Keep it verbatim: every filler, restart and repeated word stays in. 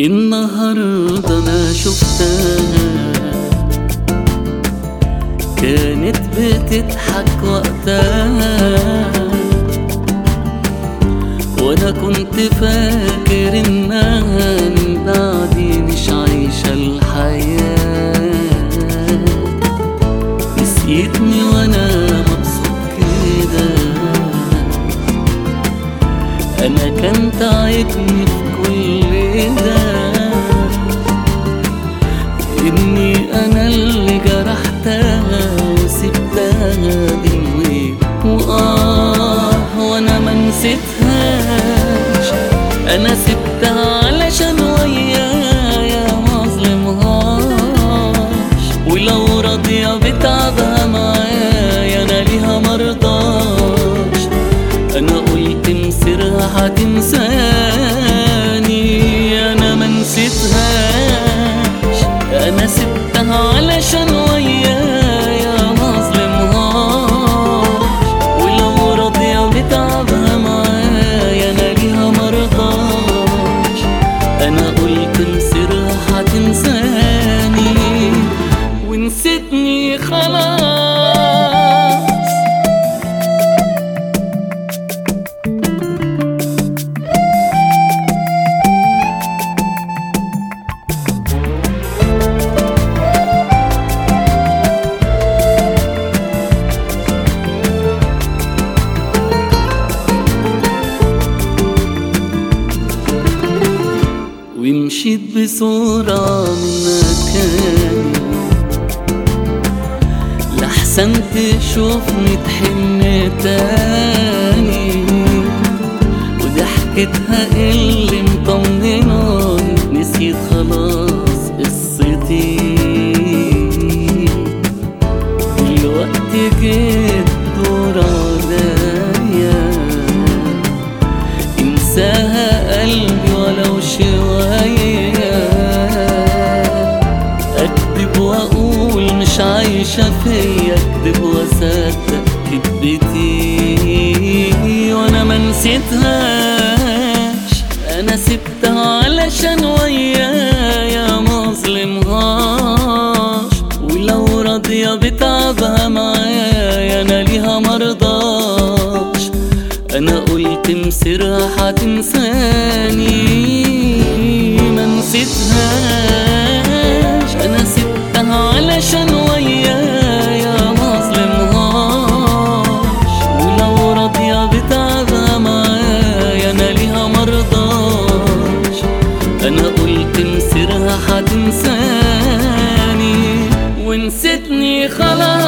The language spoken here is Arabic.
النهاردة أنا شفتها كانت بتضحك وقتها، وأنا كنت فاكر إنها من بعدي مش عايشة الحياة. نسيتني وأنا مبسوط كده، أنا كان تعبني في كل ده إني أنا اللي جرحتها وسبتها بالويل وآه، وأنا ما نسيتهاش. أنا سبتها علشان ويايا ما ظلمهاش، ولو راضية بتعبها معايا أنا ليها مرضاش. أنا قلت مصيرها هتنساني، أنا ما نسيتهاش. أنا سبتها علشان ويايا ما ظلمهاش، ولو راضية بتعبها معايا أنا ليها مرضاش. أنا قلت مصيرها هتنساني ونسيتني خلاص. ومشيت بسرعة من مكاني لحسن تشوفني تحن تاني، وضحكتها اللي مطمناني نسيت خلاص قصتي. دلوقتي جيت دور عليا انساها قلبي ولو شوية، أكدب وأقول مش عايشة فيا، أكدب وأصدق كدبتي. وأنا ما نسيتهاش، أنا سبتها علشان ويايا ما ظلمهاش، ولو راضية بتعبها معايا أنا ليها مرضاش. أنا قلت مصيرها هتنساني ما نسيتهاش. أنا سبتها علشان ويايا ما ظلمهاش، ولو راضية بتعبها معايا أنا ليها مرضاش. أنا قلت مصيرها هتنساني ونسيتني خلاص.